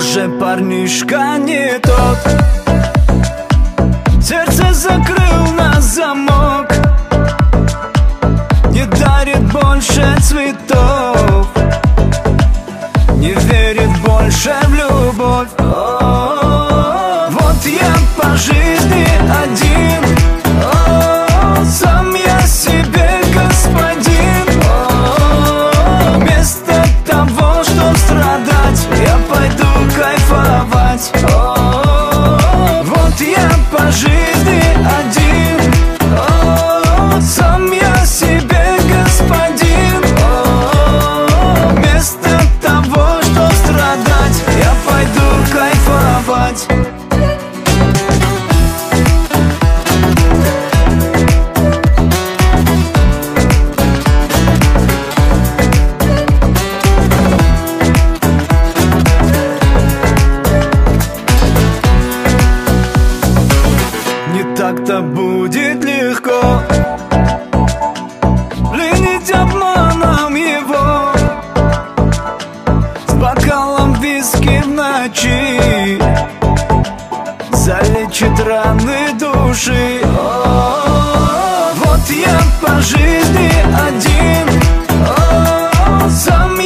уже парнишка не тот. Сердце закрыл на замок, не дарит больше цветов, не верит больше в любовь. Вот я по жизни один, сам я себе господин. Вместо того, чтоб страдать, я пойду кайфовать. Вот я по жизни один, сам я себе господин. Вместо того, чтоб страдать, я пойду кайфовать. Не так-то будет легко пленить обманом его, с бокалом виски в ночи залечит раны души. Вот я по жизни один, сам